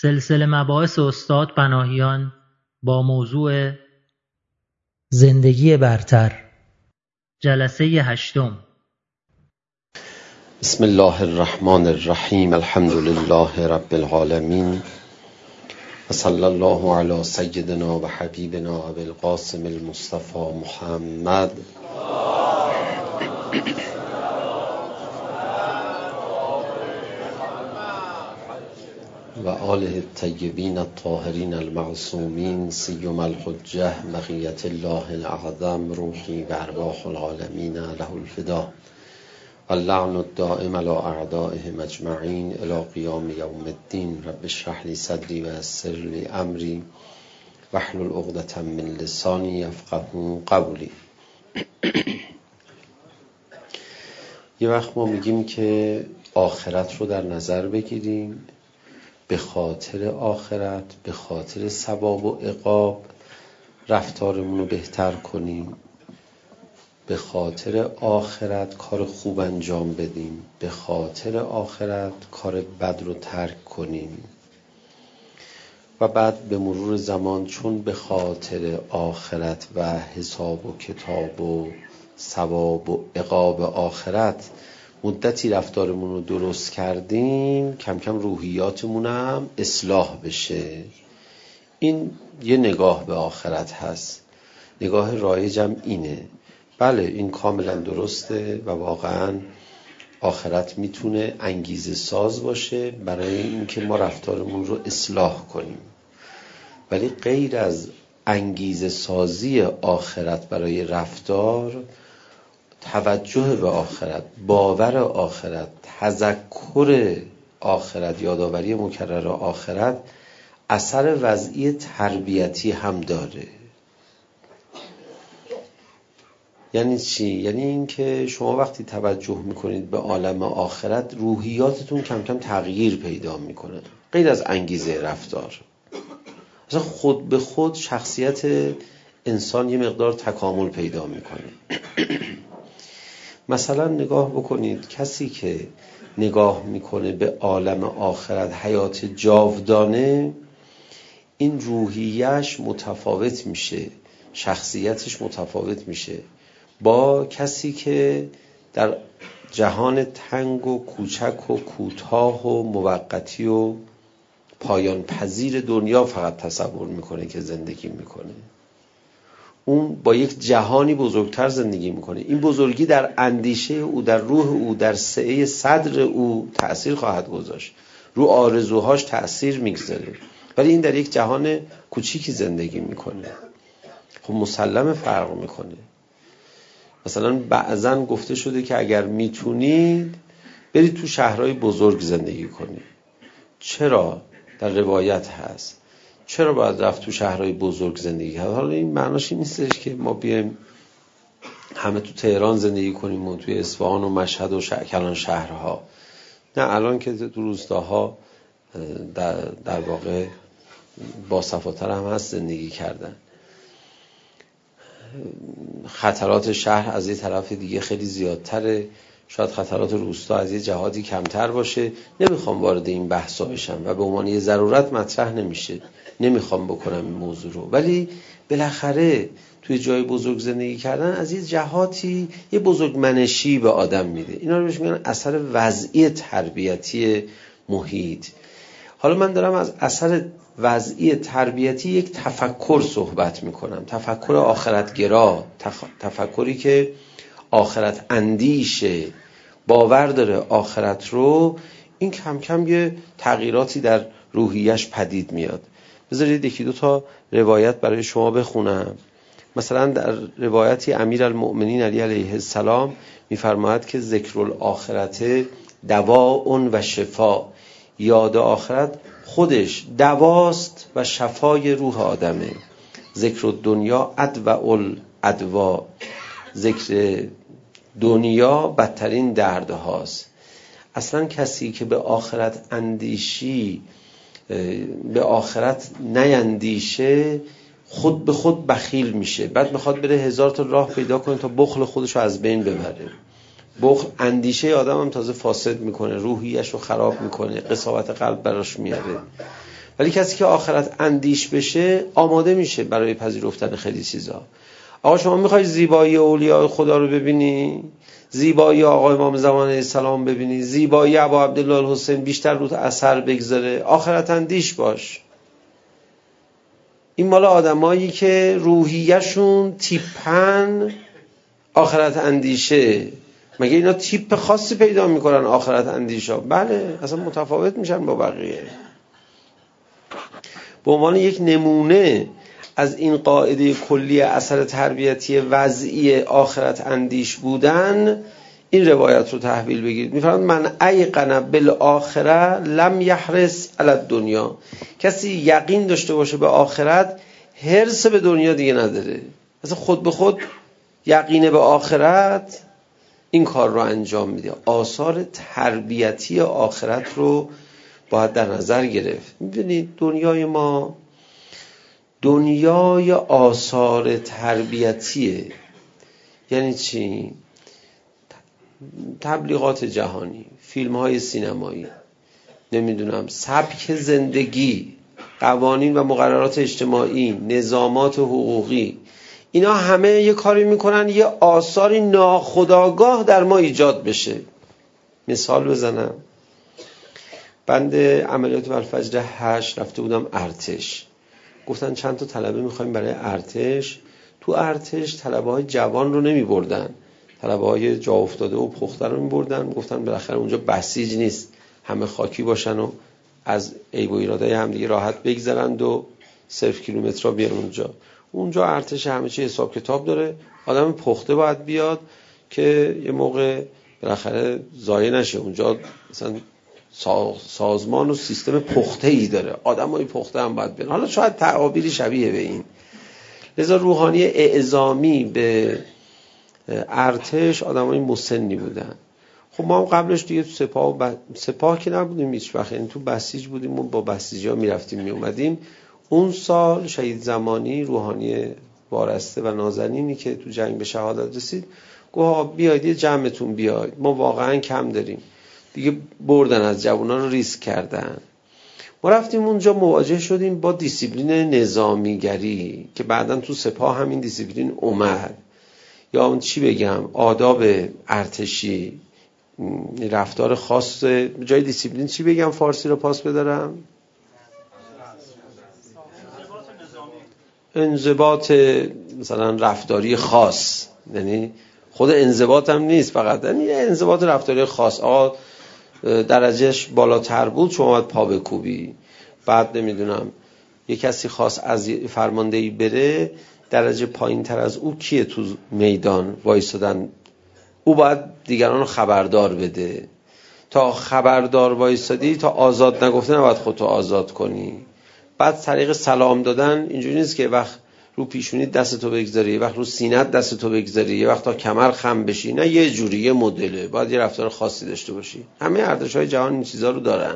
سلسله مباحث استاد پناهیان با موضوع زندگی برتر، جلسه 8. بسم الله الرحمن الرحیم. الحمد لله رب العالمین و صلی الله علی سیدنا و حبیبنا ابی القاسم المصطفى محمد و آله الطیبین الطاهرین المعصومین سیما الحجة بقیة الله الاعظم روحی و ارواح العالمین له الفدا و اللعن الدائم علی اعدائهم اجمعین الی قیام یوم الدین. رب اشرح لی صدری و یسر لی امری واحلل عقدة من لسانی یفقهوا قولی. یه وقت ما میگیم که آخرت رو در نظر بگیریم، به خاطر آخرت، به خاطر ثواب و عقاب رفتارمون رو بهتر کنیم، به خاطر آخرت کار خوب انجام بدیم، به خاطر آخرت کار بد رو ترک کنیم. و بعد به مرور زمان چون به خاطر آخرت و حساب و کتاب و ثواب و عقاب آخرت مدتی رفتارمون رو درست کردیم، کم کم روحیاتمون هم اصلاح بشه. این یه نگاه به آخرت هست. نگاه رایجم اینه. بله این کاملا درسته و واقعا آخرت میتونه انگیزه ساز باشه برای اینکه ما رفتارمون رو اصلاح کنیم. ولی غیر از انگیزه سازی آخرت برای رفتار، توجه به آخرت، باور آخرت، تذکر آخرت، یادآوری مکرر آخرت اثر وضعی تربیتی هم داره. یعنی چی؟ یعنی اینکه شما وقتی توجه میکنید به عالم آخرت روحیاتتون کم کم تغییر پیدا میکنه، غیر از انگیزه رفتار. اصلا خود به خود شخصیت انسان یه مقدار تکامل پیدا میکنه. مثلا نگاه بکنید، کسی که نگاه میکنه به عالم آخرت، حیات جاودانه، این روحیش متفاوت میشه، شخصیتش متفاوت میشه با کسی که در جهان تنگ و کوچک و کوتاه و موقتی و پایان پذیر دنیا فقط تصور میکنه که زندگی میکنه. اون با یک جهانی بزرگتر زندگی میکنه. این بزرگی در اندیشه او، در روح او، در سعه صدر او تأثیر خواهد گذاشت، رو آرزوهاش تأثیر میگذاره. ولی این در یک جهان کوچیکی زندگی میکنه. خب مسلم فرق میکنه. مثلا بعضن گفته شده که اگر میتونید برید تو شهرهای بزرگ زندگی کنید. چرا؟ در روایت هست چرا باید رفت تو شهرهای بزرگ زندگی کرد؟ حالا این معناش این نیستش که ما بیایم همه تو تهران زندگی کنیم و توی اصفهان و مشهد و کلان شهرها. نه، الان که تو روستاها در واقع با صفاتر هم هست زندگی کردن. خطرات شهر از یه طرف دیگه خیلی زیادتره، شاید خطرات روستا از یه جهاتی کمتر باشه. نمیخوام وارد این بحثا بشم و به عنوان یه ضرورت مطرح نمیشه، نمیخوام بکنم این موضوع رو. ولی بالاخره توی جای بزرگ زندگی کردن از یه جهاتی یه بزرگ منشی به آدم میده. اینا رو بهش میگن اثر وضعی تربیتی محیط. حالا من دارم از اثر وضعی تربیتی یک تفکر صحبت میکنم، تفکر آخرتگرا، تفکری که آخرت اندیشه، باور داره آخرت رو. این کم کم یه تغییراتی در روحیش پدید میاد. بذارید یکی دو تا روایت برای شما بخونم. مثلا در روایتی امیرالمؤمنین علی علیه السلام میفرماید که ذکر الآخرت دواء و شفا. یاد آخرت خودش دواست و شفای روح آدمه. ذکر الدنیا ادوأ الادوا. ذکر دنیا بدترین درد هاست. اصلا کسی که به آخرت اندیشی، به آخرت نیندیشه، خود به خود بخیل میشه. بعد میخواد بره 1000 تا راه پیدا کنه تا بخل خودشو از بین ببره. بخل اندیشه آدم هم تازه فاسد میکنه، روحیش رو خراب میکنه، قساوت قلب براش میاره. ولی کسی که آخرت اندیش بشه آماده میشه برای پذیرفتن خیلی چیزا. آقا شما میخوای زیبایی اولیاء خدا رو ببینی، زیبایی آقا امام زمان علیه السلام ببینی، زیبایی ابا عبدالله الحسین بیشتر رو اثر بگذاره، آخرت اندیش باش. این مال آدمایی که روحیه‌شون تیپن آخرت اندیشه. مگه اینا تیپ خاصی پیدا میکنن آخرت اندیشا؟ بله، اصلا متفاوت میشن با بقیه. به عنوان یک نمونه از این قاعده کلی اثر تربیتی وضعی آخرت اندیش بودن این روایت رو تحویل بگیرید. میفرماید من ایقن بالآخره لم یحرص علی الدنیا. کسی یقین داشته باشه به آخرت حرص به دنیا دیگه نداره. مثلا خود به خود یقین به آخرت این کار رو انجام میده. آثار تربیتی آخرت رو باید در نظر گرفت. میدونید دنیای ما دنیای آثار تربیتیه. یعنی چی؟ تبلیغات جهانی، فیلم های سینمایی، نمیدونم سبک زندگی، قوانین و مقررات اجتماعی، نظامات حقوقی، اینا همه یه کاری میکنن یه آثاری ناخودآگاه در ما ایجاد بشه. مثال بزنم، بند عملیات والفجر 8 رفته بودم ارتش، گفتن چند تا طلبه میخوایم برای ارتش. تو ارتش طلبه های جوان رو نمی بردن، طلبه های جا افتاده و پخته رو می بردن. گفتن بالاخره اونجا بسیج نیست، همه خاکی باشن و از عیب و ایرادای هم دیگه راحت بگذرند و 0 کیلومتر بیان اونجا ارتش همه چی حساب کتاب داره. آدم پخته باید بیاد که یه موقع بالاخره ضایع نشه. اونجا مثلا سازمان و سیستم پخته ای داره، آدمای پخته هم باید بیان. حالا شاید تعابیری شبیه به این. لذا روحانی اعزامی به ارتش آدمای مسنی بودن. خب ما هم قبلش دیگه تو سپاه که نبودیم هیچ وقت، یعنی تو بسیج بودیم و با بسیجا میرفتیم می اومدیم. اون سال شهید زمانی روحانی وارسته و نازنینی که تو جنگ به شهادت رسید گفت بیاید یه جمعتون بیاید، ما واقعا کم داریم. دیگه بردن از جوونا رو ریسک کردن. ما رفتیم اونجا مواجه شدیم با دیسیپلین نظامیگری که بعداً تو سپاه همین دیسیپلین اومد. یا اون چی بگم، آداب ارتشی، رفتار خاص. جای دیسیپلین چی بگم فارسی رو پاس بدارم؟ انضباط مثلا رفتاری خاص. یعنی خود انضباط هم نیست فقط، یعنی انضباط رفتاری خاص. آقا درجهش بالاتر بود شما باید پا بکوبی. بعد نمیدونم یه کسی خاص از فرماندهی بره، درجه پایین تر از او کیه تو میدان وایسادن، او باید دیگران رو خبردار بده. تا خبردار وایسادی، تا آزاد نگفته نباید خودتو آزاد کنی. بعد طریق سلام دادن اینجوری نیست که وقت رو پیشونی دستتو بگذاری، وقت رو سینت دستتو بگذاری، یه وقت تا کمر خم بشی. نه، یه جوری، یه مدله، باید یه رفتار خاصی داشته باشی. همه ارتش‌های جهان این چیزا رو دارن.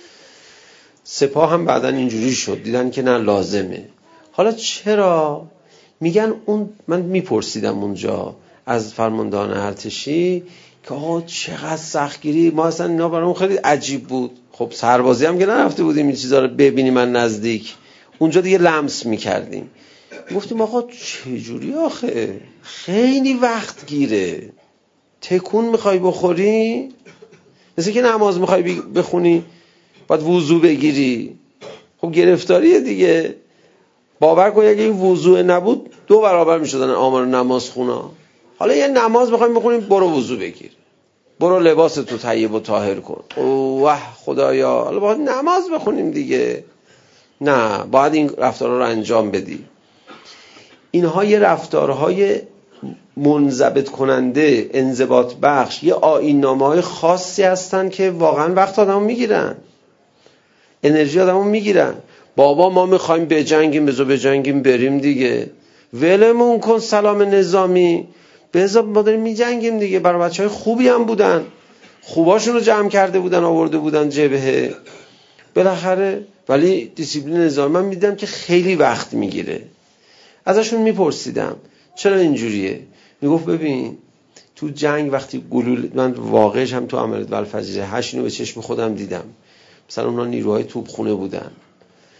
سپاه هم بعدن اینجوری شد، دیدن که نه لازمه. حالا چرا میگن اون؟ من میپرسیدم اونجا از فرماندهان ارتشی که آقا چقدر سختگیری، ما اصلا اینا برامون خیلی عجیب بود. خب سربازی هم که نرفته بودیم این چیزا رو ببینیم من نزدیک، اونجا دیگه لمس میکردیم. گفتیم آقا چجوری آخه؟ خیلی وقت گیره. تکون میخوای بخوری؟ مثل که نماز میخوای بخونی باید وضو بگیری. خب گرفتاریه دیگه. باور کن اگه این وضو نبود 2 برابر میشدن آمار نماز خونا. حالا یه نماز میخوایم بخونیم، برو وضو بگیر، برو لباس تو طیب و طاهر کن. اوه خدایا، حالا باید نماز بخونیم دیگه. نه، باید این رفتارها رو انجام بدی. اینها یه رفتارهای منضبط کننده، انضباط بخش، یه آیین‌نامه‌های خاصی هستن که واقعا وقت آدمو میگیرن، انرژی آدمو میگیرن. بابا ما میخوایم بجنگیم، بذار بجنگیم بریم دیگه، ولمون کن سلام نظامی، بذار ما داریم میجنگیم دیگه. برای بچهای خوبی هم بودن، خوباشون رو جمع کرده بودن آورده بودن جبهه بالاخره. ولی دیسیپلین نظامی من میدیدم که خیلی وقت میگیره. ازشون میپرسیدم چرا اینجوریه؟ میگفت ببین تو جنگ وقتی گلوله، من واقعش هم تو عملیات والفجر 8 اینو به چشم خودم دیدم. مثلا اونا نیروهای توپخونه بودن،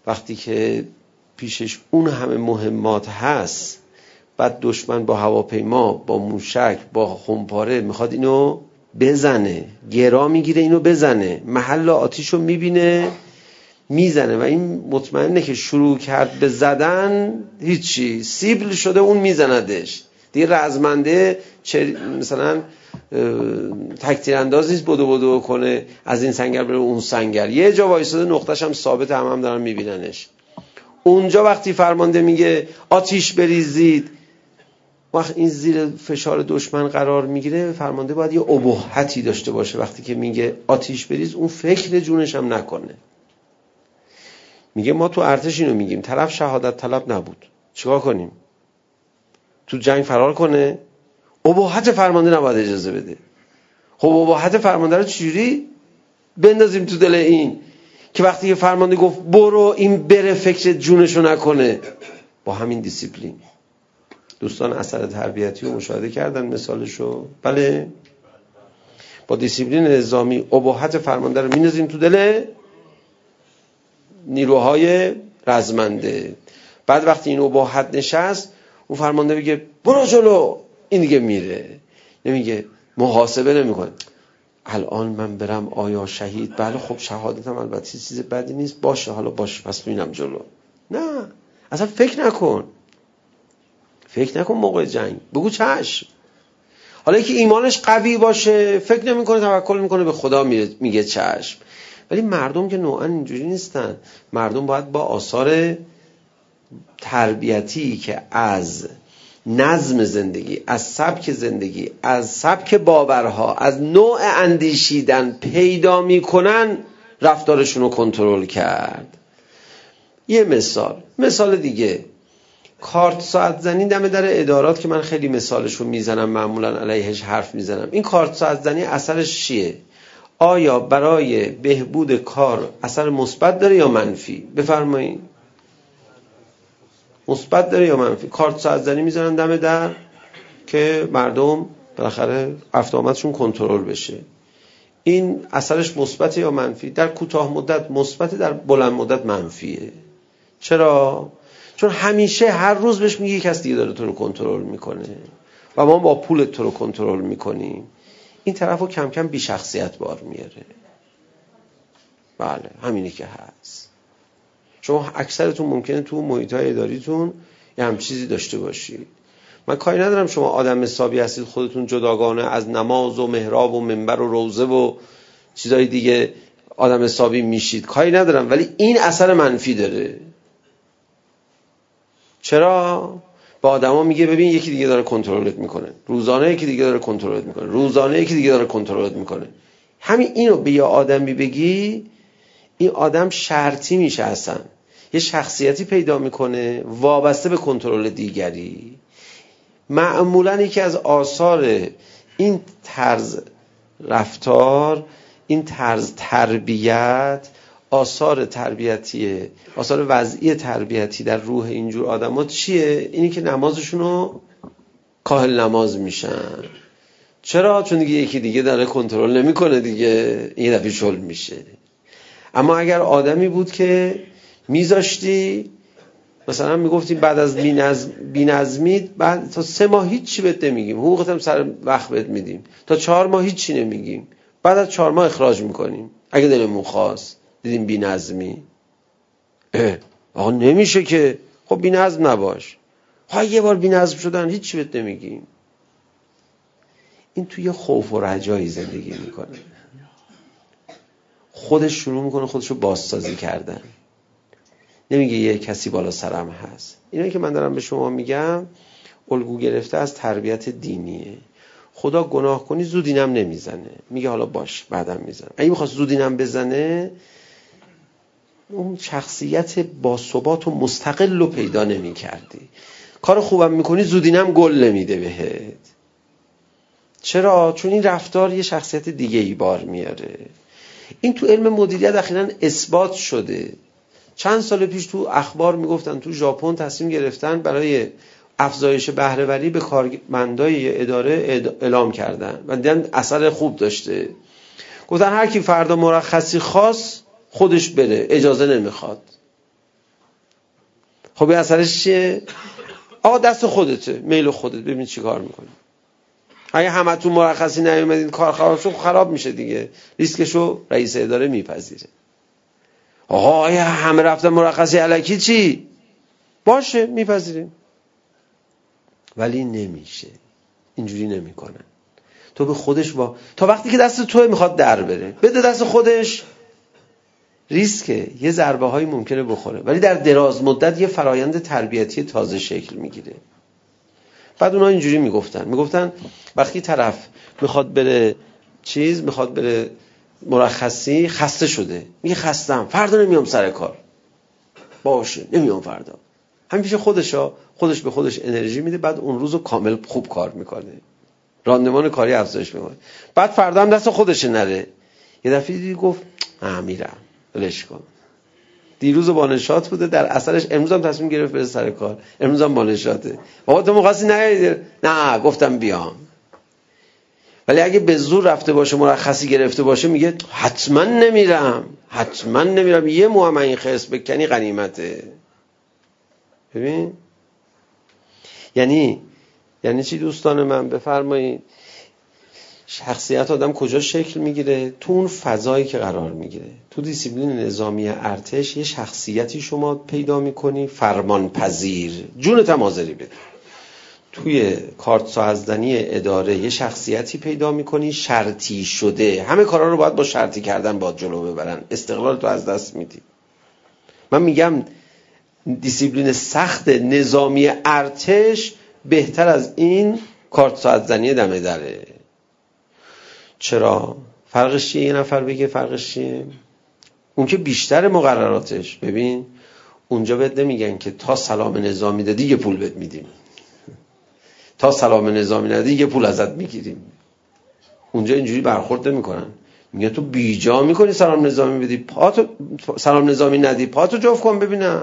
وقتی که پیشش اون همه مهمات هست، بعد دشمن با هواپیما، با موشک، با خمپاره میخواد اینو بزنه، گرا میگیره اینو بزنه، محل آتیشو میبینه میزنه و این مطمئنه که شروع کرد به زدن هیچی، سیبل شده اون میزندش دیگه. رزمنده مثلا تکتیر انداز نیست بدو کنه از این سنگر بره اون سنگر، یه جا وایساده نقطه‌ش هم ثابت، هم دارن میبیننش. اونجا وقتی فرمانده میگه آتیش بریزید، وقت این زیر فشار دشمن قرار میگیره، فرمانده باید یه ابهتی داشته باشه. وقتی که میگه آتیش بریز اون فکر جونش هم نکنه. میگه ما تو ارتش اینو میگیم، طرف شهادت طلب نبود، چیکار کنیم؟ تو جنگ فرار کنه؟ ابهت فرمانده نباید اجازه بده. خب ابهت فرمانده رو چجوری بندازیم تو دل این که وقتی که فرمانده گفت برو، این بره فکر جونشو نکنه؟ با همین دیسیپلین. دوستان اثر تربیتی رو مشاهده کردن مثالشو؟ بله. با دیسیپلین نظامی ابهت فرمانده رو میندازیم تو دل نیروهای رزمنده. بعد وقتی این ابهت نشست، اون فرمانده بگه برو جلو، این دیگه میره، نمیگه محاسبه نمیکنه الان من برم آیا شهید؟ بله خب شهادتم البته چیز بدی نیست، باشه حالا باشه پس میرم جلو. نه، اصلا فکر نکن موقع جنگ، بگو چشم. حالا که ایمانش قوی باشه فکر نمیکنه، توکل میکنه به خدا، میگه چشم. ولی مردم که نوعا اینجوری نیستن. مردم باید با آثار تربیتی که از نظم زندگی، از سبک زندگی، از سبک باورها، از نوع اندیشیدن پیدا میکنن، رفتارشون رو کنترل کرد. یه مثال دیگه، کارت ساعت زنی دم در ادارات که من خیلی مثالشو میزنم، معمولا علیهش حرف میزنم. این کارت ساعت زنی اثرش چیه؟ آیا برای بهبود کار اثر مثبت داره یا منفی؟ بفرمایید. مثبت داره یا منفی؟ کارت ساعت زنی میزنن دم در که مردم بالاخره رفت آمدشون کنترل بشه. این اثرش مثبته یا منفی؟ در کوتاه مدت مثبته، در بلند مدت منفیه. چرا؟ چون همیشه هر روز بهش میگه کس دیگه داره تو رو کنترل میکنه و ما با پولت تو رو کنترل میکنیم. این طرفو کم کم بی شخصیت بار میاره. بله همینی که هست. شما اکثرتون ممکنه تو محیط‌های اداریتون یه هم چیزی داشته باشید. من کاری ندارم شما آدم حسابی هستید، خودتون جداگانه از نماز و محراب و منبر و روزه و چیزای دیگه آدم حسابی میشید، کاری ندارم، ولی این اثر منفی داره. چرا؟ با آدما میگه ببین یکی دیگه داره کنترلت میکنه، روزانه یکی دیگه داره کنترلت میکنه، روزانه یکی دیگه داره کنترلت میکنه. همین اینو به یه آدمی بگی، این آدم شرطی میشه، اصلا یه شخصیتی پیدا میکنه وابسته به کنترل دیگری. معمولا یکی از آثار این طرز رفتار، این طرز تربیت، آثار تربیتی، آثار وضعی تربیتی در روح اینجور آدم‌ها چیه؟ اینی که نمازشونو کاهل نماز میشن. چرا؟ چون دیگه یکی دیگه داره کنترل نمیکنه دیگه، این دفعه شل میشه. اما اگر آدمی بود که میذاشتی مثلا میگفتی بعد از بی‌نظمی بعد تا 3 ماه هیچ چی بهت نمیگیم، حقوقت هم سر وقت بهت میدیم، تا 4 ماه هیچ چی نمیگیم، بعد از 4 ماه اخراج میکنیم اگه دلمون خواست دیدیم بی‌نظمی. آقا نمیشه که، خب بی‌نظم نباش. یه بار بی‌نظم شدن هیچ چی بهت نمیگیم. این توی خوف و رجایی زندگی میکنه، خودش شروع میکنه خودشو بازسازی کردن. نمیگه یه کسی بالا سرم هست. اینایی که من دارم به شما میگم الگو گرفته از تربیت دینیه. خدا گناه کنی زودینم نمیزنه، میگه حالا باش بعدم میزنه. اگه میخواست زودینم بزنه، اون شخصیت باثبات و مستقل رو پیدا نمی کردی. کار خوبم میکنی زودینم گل نمیده بهت. چرا؟ چون این رفتار یه شخصیت دیگه ای بار میاره. این تو علم مدیریت اخیراً اثبات شده. چند سال پیش تو اخبار میگفتن تو ژاپن تصمیم گرفتن برای افزایش بهره‌وری به کارمندای اداره اعلام کردن و دیدن اثر خوب داشته. گفتن هر کی فردا مرخصی خواست خودش بره، اجازه نمیخواد. خب این اثرش چیه؟ آقا دست خودته، میل خودت، ببین چی کار میکنی. اگه همتون مرخصی نیومدین کار خراب میشه دیگه، ریسکشو رئیس اداره میپذیره. آقا اگه همه رفتن مرخصی الکی چی؟ باشه میپذیریم. ولی نمیشه، اینجوری نمیکنن. تو به خودش تا وقتی که دست توه میخواد در بره، بده دست خودش، ریسکه، یه ضربه هایی ممکنه بخوره، ولی در دراز مدت یه فرایند تربیتی تازه شکل میگیره. بعد اونا اینجوری میگفتن وقتی طرف میخواد بره مرخصی، خسته شده، میگه خستم، فردا نمیام سر کار. باشه نمیام فردا. همین پیش خودش به خودش انرژی میده، بعد اون روزو کامل خوب کار میکنه، راندمان کاری افزایش میکنه. بعد فردا هم دست خودش نره، یه دفعه دیگه گفت میرم، ولش کن. دیروز با نشاط بوده، در اثرش امروز هم تصمیم گرفت بره سر کار، امروز هم با نشاطه. بابا تو مخواستی نه گفتم بیام. ولی اگه به زور رفته باشه، مرخصی گرفته باشه، میگه حتما نمیرم، یه موهم این خرس بکنی غنیمته. ببین یعنی چی دوستان من؟ بفرمایید. شخصیت آدم کجا شکل میگیره؟ تو اون فضایی که قرار میگیره. تو دیسیپلین نظامی ارتش یه شخصیتی شما پیدا میکنی فرمانپذیر، جونت هم حاضری بده. توی کارت سازدنی اداره یه شخصیتی پیدا میکنی شرطی شده، همه کارا رو باید با شرطی کردن باید جلو ببرن، استقلال تو از دست میدی. من میگم دیسیپلین سخت نظامی ارتش بهتر از این کارت سازدنی دمه دره. چرا؟ فرقش چیه؟ یه نفر بگه فرقش چیه؟ اون که بیشتر مقرراتش، ببین اونجا بهت نمیگن که تا سلام نظامی دادی یه پول بهت میدیم، تا سلام نظامی ندی یه پول ازت میگیریم. اونجا اینجوری برخورد نمیکنن، میگن تو بیجا میکنی سلام نظامی بدی، سلام نظامی ندی، پاتو جفت کن ببینم.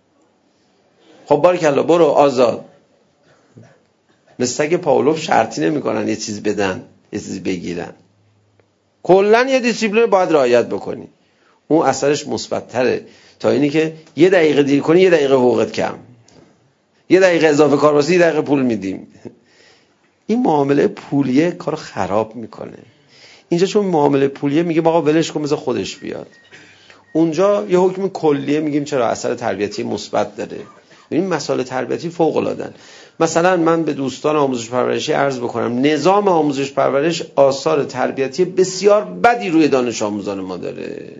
خب باریکلا برو آزاد. مثل سگ پاولوف شرطی نمیکنن یه چیز بدن یه چیز بگیرن. کلن یه دیسیپلین باید رعایت بکنی، اون اثرش مثبت‌تره تا اینی که یه دقیقه دیر کنی یه دقیقه حقوقت کم، یه دقیقه اضافه کار واسه یه دقیقه پول میدیم. این معامله پولیه کارو خراب میکنه. اینجا چون معامله پولیه میگه آقا ولش کن بذار خودش بیاد. اونجا یه حکم کلیه میگیم چرا اثر تربیتی مثبت داره. این مسائل تربیتی فوق العاده. مثلا من به دوستان آموزش پرورشی عرض بکنم نظام آموزش پرورش آثار تربیتی بسیار بدی روی دانش آموزان ما داره.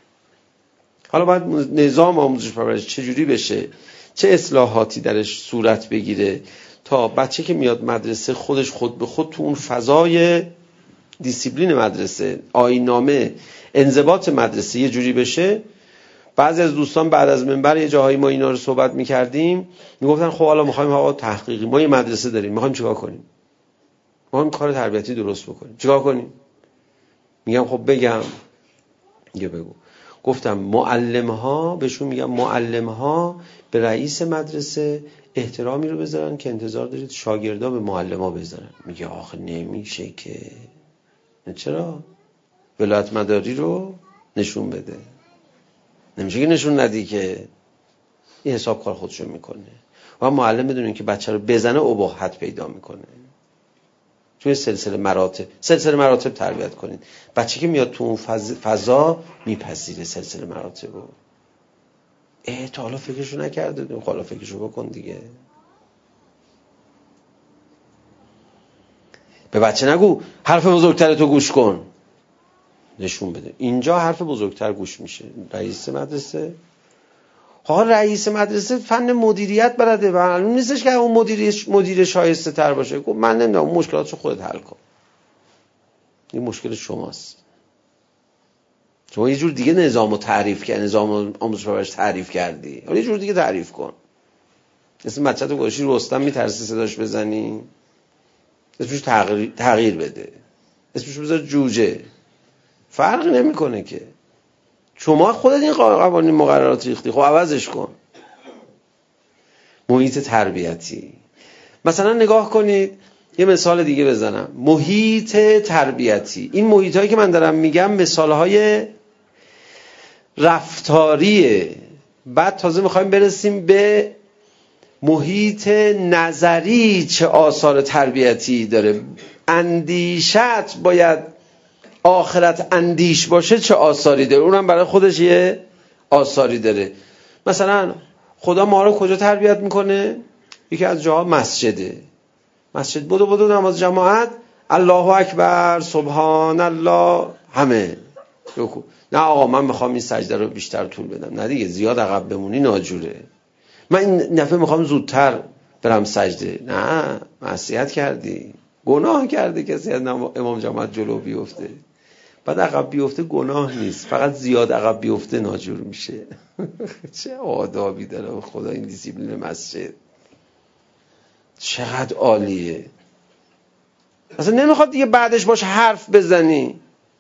حالا باید نظام آموزش پرورش چجوری بشه، چه اصلاحاتی درش صورت بگیره تا بچه که میاد مدرسه خودش خود به خود تو اون فضای دیسیپلین مدرسه، آیین‌نامه، انضباط مدرسه یه جوری بشه. بعضی از دوستان بعد از منبر یه جاهایی ما اینا رو صحبت می‌کردیم، میگفتن خب حالا می‌خوایم آقا تحقیقی، ما یه مدرسه داریم، می‌خوایم چیکار کنیم؟ می‌خوایم کار تربیتی درست بکنیم، چیکار کنیم؟ میگم خب بگم، بگو. گفتم معلم‌ها، بهشون میگم معلم‌ها به رئیس مدرسه احترامی رو بذارن که انتظار دارید شاگردا به معلم‌ها بذارن. میگه آخه نمیشه که. چرا؟ ولایت مداری رو نشون بده. نمیشه که نشون ندی که این حساب کار خودشو میکنه. و معلم بدونین که بچه رو بزنه اباحت پیدا میکنه. توی سلسله مراتب تربیت کنید. بچه که میاد تو اون فضا میپذیره سلسله مراتب رو. تا حالا فکرشو نکرده، حالا فکرشو بکن دیگه. به بچه نگو حرف بزرگتر تو گوش کن، نشون بده. اینجا حرف بزرگتر گوش میشه. رئیس مدرسه فن مدیریت بلده و معلوم نیستش که اون مدیر شایسته تر باشه. گفت من نمیدونم، اون مشکلاتشو خودت حل کن، این مشکل شماست. شما یه جور دیگه نظامو تعریف کردی، نظام آموزش پرورش تعریف کردی، یه جور دیگه تعریف کن. مثل بچه‌تو گوشی رستم میترسی صداش بزنی، اسمش تغییر بده، اسمش بذار جوجه، فرقی نمیکنه که. شما خودت این قوانین مقررات ریختی، خب عوضش کن. محیط تربیتی، مثلا نگاه کنید، یه مثال دیگه بزنم. محیط تربیتی، این محیط هایی که من دارم میگم مثال های رفتاریه. بعد تازه میخوایم برسیم به محیط نظری چه آثار تربیتی داره، اندیشت باید آخرت اندیش باشه چه آثاری داره، اونم برای خودش یه آثاری داره. مثلا خدا ما رو کجا تربیت میکنه؟ یکی از جاها مسجده. مسجد بدو نماز جماعت، الله اکبر سبحان الله، همه رکوع. نه آقا من میخوام این سجده رو بیشتر طول بدم، نه دیگه زیاد عقب بمونی ناجوره. من این دفعه میخوام زودتر برم سجده، نه معصیت کردی، گناه کرده کسی از امام جماعت جلو بیفته. بعد عقب بیفته گناه نیست، فقط زیاد عقب بیفته ناجور میشه. چه آدابی داره خدا این دیسیپلین مسجد، چقدر عالیه. اصلا نمیخواد دیگه بعدش باش حرف بزنی.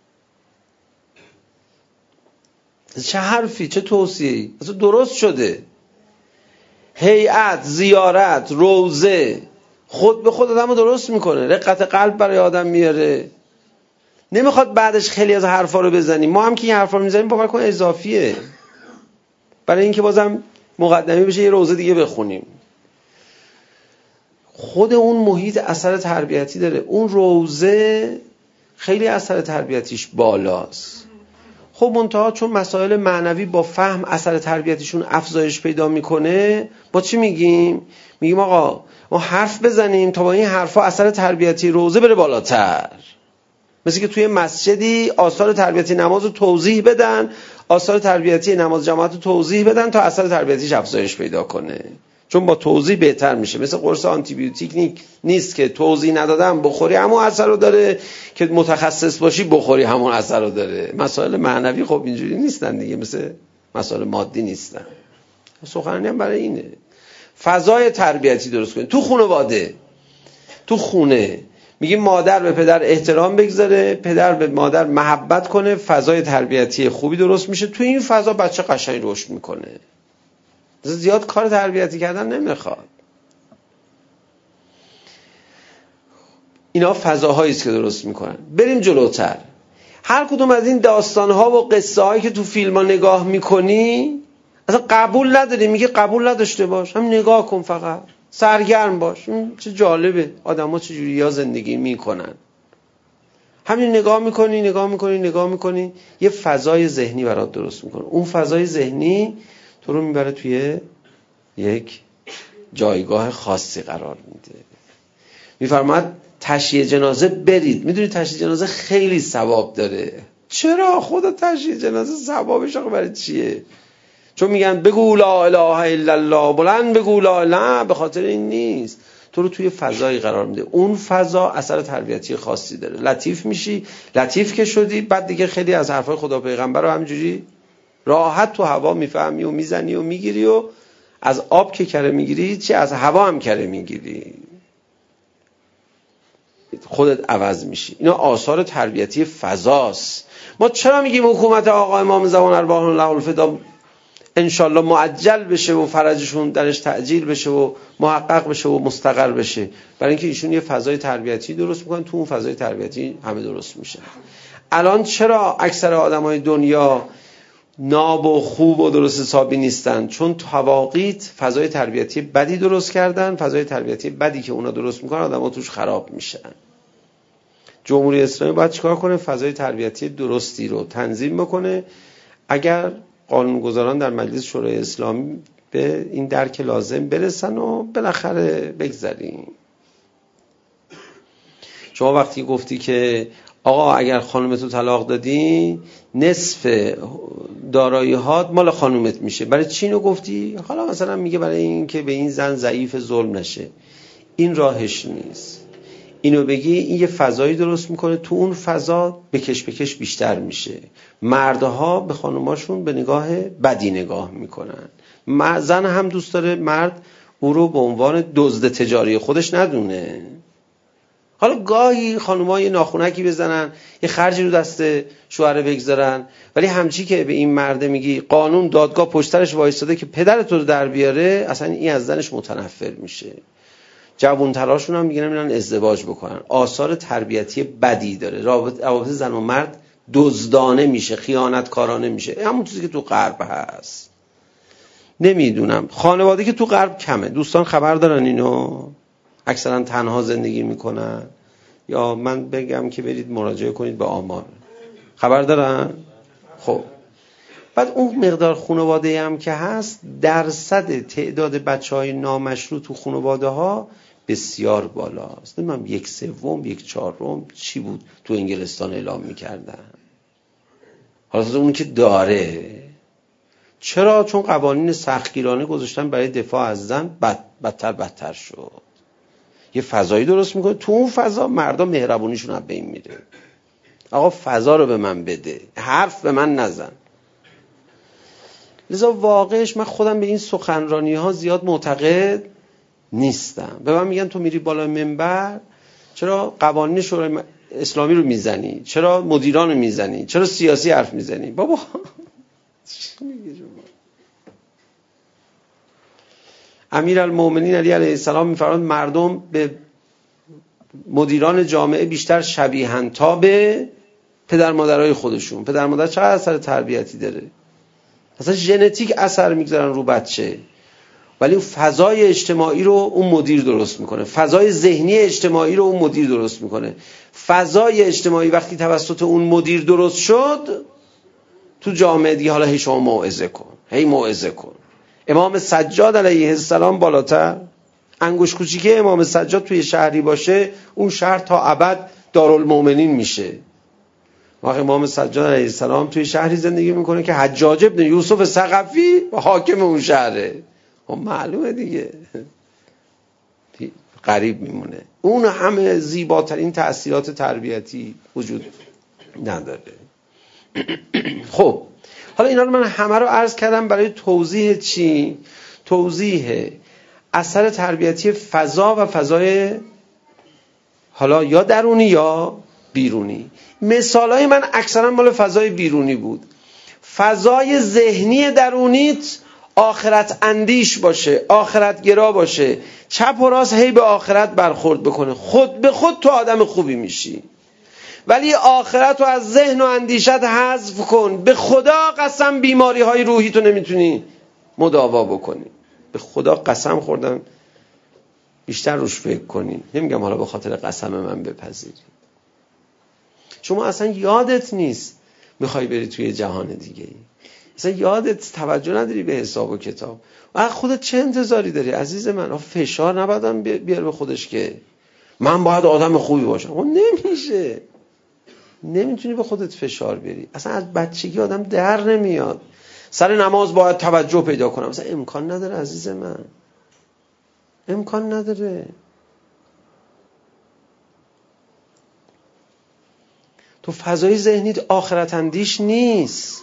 چه حرفی، چه توصیه‌ای، اصلا درست شده. هیئت، زیارت، روزه خود به خود آدمو درست میکنه، رقت قلب برای آدم میاره. نمیخواد بعدش خیلی از حرفا رو بزنی. ما هم که این حرفا رو میزنیم باور کن اضافیه، برای اینکه بازم مقدمه بشه یه روزه دیگه بخونیم. خود اون محیط اثر تربیتی داره. اون روزه خیلی اثر تربیتیش بالاست. خب منتها چون مسائل معنوی با فهم اثر تربیتیشون افزایش پیدا میکنه، با چی میگیم؟ میگیم آقا ما حرف بزنیم تا با این حرفا اثر تربیتی روزه بره بالاتر. مثل که توی مسجدی آثار تربیتی نماز رو توضیح بدن، آثار تربیتی نماز جماعت رو توضیح بدن تا اثر تربیتیش افزایش پیدا کنه، چون با توضیح بهتر میشه. مثل قرص آنتی بیوتیک نیست که توضیح ندادم بخوری همون اثر رو داره، که متخصص باشی بخوری همون اثر رو داره. مسائل معنوی خب اینجوری نیستن دیگه، مثل مسائل مادی نیستن. سخنرانی هم برای اینه. فضای تربیتی درست کنید تو خانواده. تو خونه میگیم مادر به پدر احترام بگذاره، پدر به مادر محبت کنه، فضای تربیتی خوبی درست میشه. تو این فضا بچه قشنگ رشد میکنه. زیاد کار تربیتی کردن نمیخواد. اینا فضاهایی است که درست میکنن. بریم جلوتر. هر کدوم از این داستانها و قصه هایی که تو فیلم ها نگاه میکنی اصلا قبول نداری، میگه قبول نداشته باش، هم نگاه کن، فقط سرگرم باش. چه جالبه آدم ها چجوری ها زندگی میکنن. همین نگاه میکنی یه فضای ذهنی برات درست میکنه. اون فضای ذهنی تو رو میبره توی یک جایگاه خاصی قرار میده. میفرماید تشییع جنازه برید. میدونی تشییع جنازه خیلی ثواب داره. چرا؟ خدا تشییع جنازه ثوابش آخه برای چیه؟ چون میگن بگو لا اله الا الله، بلند بگو لا اله، به خاطر این نیست. تو رو توی فضایی قرار میده. اون فضا اثر تربیتی خاصی داره. لطیف میشی، لطیف که شدی، بعد دیگه خیلی از حرفای خدا پیغمبر رو همینجوری راحت تو هوا میفهمی و میزنی و میگیری، و از آب که کره میگیری چی از هوا هم کره میگیری، خودت عوض میشی. اینا آثار تربیتی فضاست. ما چرا میگیم حکومت آقا امام زمان ارواح الله الفدا انشالله معجل بشه و فرجشون درش تعجیل بشه و محقق بشه و مستقر بشه؟ برای اینکه ایشون یه فضای تربیتی درست میکنن، تو اون فضای تربیتی همه درست میشه. الان چرا اکثر آدمای دنیا ناب و خوب و درست حسابی نیستن؟ چون تواقیت فضای تربیتی بدی درست کردن. فضای تربیتی بدی که اونا درست میکنن آدم‌ها توش خراب میشن. جمهوری اسلامی باید چیکار کنه؟ فضای تربیتی درستی رو تنظیم بکنه. اگر قانونگذاران در مجلس شورای اسلامی به این درک لازم برسن و بالاخره بگذریم. شما وقتی گفتی که آقا اگر خانومتو طلاق دادی نصف دارایی‌هات مال خانومت میشه، برای چی اینو گفتی؟ حالا مثلا میگه برای این که به این زن ضعیف ظلم نشه. این راهش نیست. اینو بگی این یه فضایی درست میکنه، تو اون فضا بکش بکش بیشتر میشه. مردها به خانوماشون به نگاه بدی نگاه میکنن. زن هم دوست داره مرد او رو به عنوان دزد تجاری خودش ندونه. حالا گاهی خانوما یه ناخونکی بزنن، یه خرجی رو دست شوهر بگذارن، ولی همچی که به این مرده میگی قانون دادگاه پشترش وایستاده که پدرت رو در بیاره، اصلا این از زنش متنفر میشه. جوان‌تراشون هم میگن میرن ازدواج بکنن. آثار تربیتی بدی داره. روابط زن و مرد دزدانه میشه، خیانتکارانه میشه. همون چیزی که تو غرب هست. نمیدونم، خانواده که تو غرب کمه. دوستان خبر دارن اینو؟ اکثرا تنها زندگی میکنن یا من بگم که برید مراجعه کنید به آمار؟ خبر دارن؟ خب بعد اون مقدار خانواده هم که هست، درصد تعداد بچهای نامشروع تو خانواده ها بسیار بالاست. نمیدونم 1/3 1/4 چی بود تو انگلستان اعلام میکردن. حالا اون که داره، چرا؟ چون قوانین سختگیرانه گذاشتن برای دفاع از زن، بدتر شد. یه فضایی درست میکنه، تو اون فضا مردم مهربونیشون از بین میره. آقا فضا رو به من بده، حرف به من نزن. لذا واقعش من خودم به این سخنرانی ها زیاد معتقد نیستم. به من میگن تو میری بالا منبر چرا قوانین شورای اسلامی رو میزنی، چرا مدیران رو میزنی، چرا سیاسی حرف میزنی؟ بابا چی میگی شما؟ امیرالمومنین علی علیه السلام میفرماند مردم به مدیران جامعه بیشتر شبیهن تا به پدر مادرای خودشون. پدر مادر چقدر اثر تربیتی داره؟ اصلا ژنتیک اثر میگذارن رو بچه، ولی اون فضای اجتماعی رو اون مدیر درست میکنه، فضای ذهنی اجتماعی رو اون مدیر درست میکنه. فضای اجتماعی وقتی توسط اون مدیر درست شد تو جامعه دیگه، حالا هی شما موعظه کن، هی موعظه کن. امام سجاد علیه السلام بالاتر، انگوش کوچیکه امام سجاد توی شهری باشه اون شهر تا ابد دارالمومنین میشه. وقتی امام سجاد علیه السلام توی شهری زندگی میکنه که حجاج ابن یوسف ثقفی و حاکم اون شهره، خب معلومه دیگه غریب میمونه. اون همه زیباترین تأثیرات تربیتی وجود نداره. خب حالا اینا رو من همه رو عرض کردم برای توضیح چی؟ توضیح اثر تربیتی فضا و فضای حالا یا درونی یا بیرونی. مثالای من اکثرا مال فضای بیرونی بود. فضای ذهنی درونیت آخرت اندیش باشه، آخرت گرا باشه، چپ و راست هی به آخرت برخورد بکنه، خود به خود تو آدم خوبی میشی. ولی آخرت رو از ذهن و اندیشت حذف کن، به خدا قسم بیماری های روحی تو نمیتونی مداوا بکنی. به خدا قسم خوردم بیشتر روش فکر کنی. نمیگم حالا به خاطر قسم من بپذیری. شما اصلا یادت نیست میخوای بری توی جهان دیگه ای، اصلا یادت توجه نداری به حساب و کتاب. و خودت چه انتظاری داری عزیز من؟ فشار نبادم بیار به خودش که من باید آدم خوبی باشم. اون نمیشه، نمیتونی به خودت فشار بیاری. اصلا از بچگی آدم در نمیاد سر نماز باید توجه پیدا کنم. اصلا امکان نداره عزیز من، امکان نداره. تو فضای ذهنیت آخرت اندیش نیست.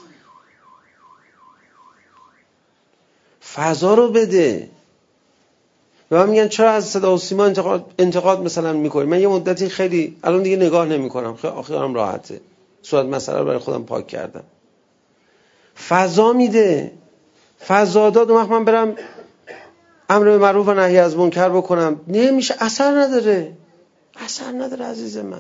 فضا رو بده. و من میگن چرا از صدا و سیما انتقاد مثلا میکنی؟ من یه مدتی خیلی الان دیگه نگاه نمیکنم، خیلی آخرام راحته، صورت مسئله رو برای خودم پاک کردم. فضا میده، فضا داد. اون وقت من برم امر به معروف و نهی از منکر بکنم، نمیشه، اثر نداره، اثر نداره عزیز من.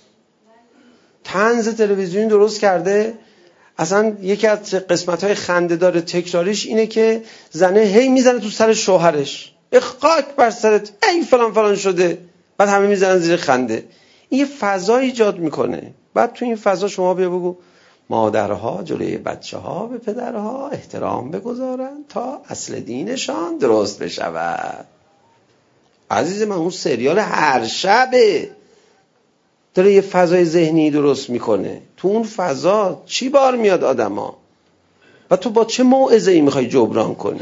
طنز تلویزیونی درست کرده، اصلا یکی از قسمت‌های خنده‌دار تکراریش اینه که زنه هی میزنه تو سر شوهرش، خاک بر سرت، ای فلان فلان شده، بعد همه میزنن زیر خنده. این یه فضا ایجاد میکنه. بعد تو این فضا شما بیا بگو مادرها جلوی بچه‌ها به پدرها احترام بگذارن تا اصل دینشان درست بشود. عزیز من اون سریال هر شبه داره یه فضای ذهنی درست میکنه. تو اون فضا چی بار میاد آدما؟ و تو با چه موعظه‌ای میخوای جبران کنی؟